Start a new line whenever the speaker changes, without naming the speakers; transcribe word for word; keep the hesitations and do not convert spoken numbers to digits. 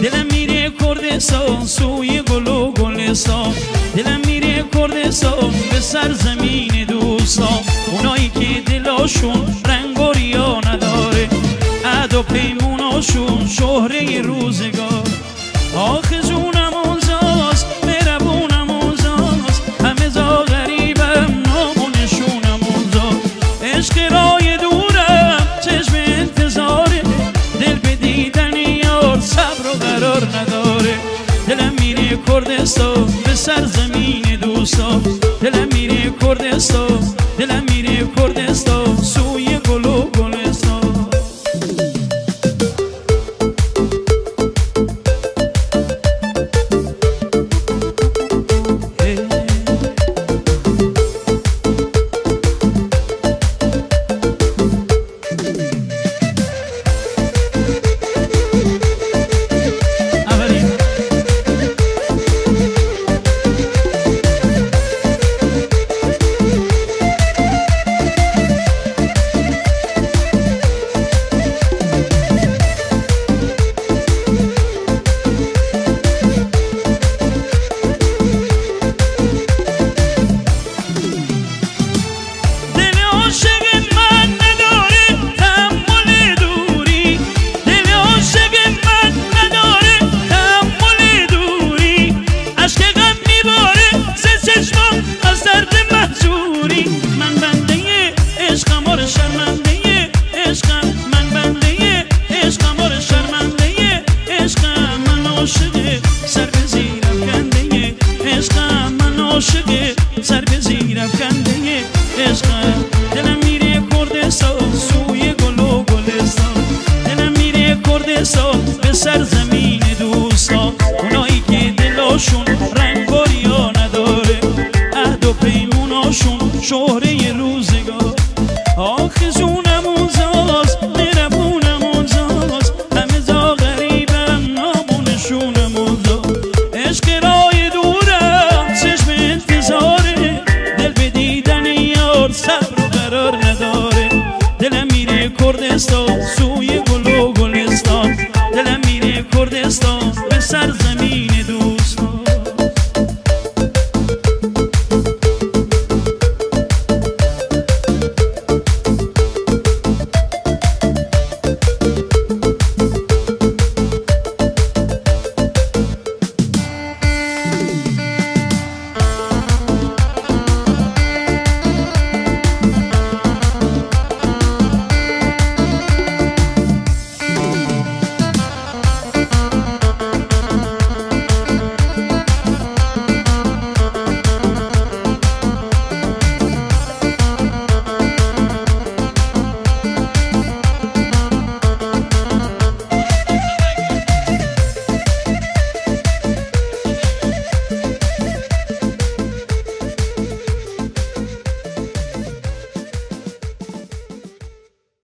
دلم میره کردستان سوی گل و گلستان، دلم میره کردستان به سرزمین دوستان، اونایی که دلاشون رنگ و ریا نداره، عهد و پیموناشون شهره روزگار. آخه جونم اونجاست مهربونم اونجاست، همه جا غریبم نام و نشونم اونجا. عشق رای دورم چشم انتظاره، دل به دیدن یار صبر و قرار نداره. دلم میره کردستان به سرزمین دوستان، دلم میره کردستان، دلم میره کردستان سوی گل و گلستان. سر به زیر افکنده عشقم، دلم میره کردستان سوی گل و گلستان، دلم میره کردستان به سرزمین دوستان، اونایی که دلاشون رنگ و ریا نداره، عهد و پیموناشون شهره روز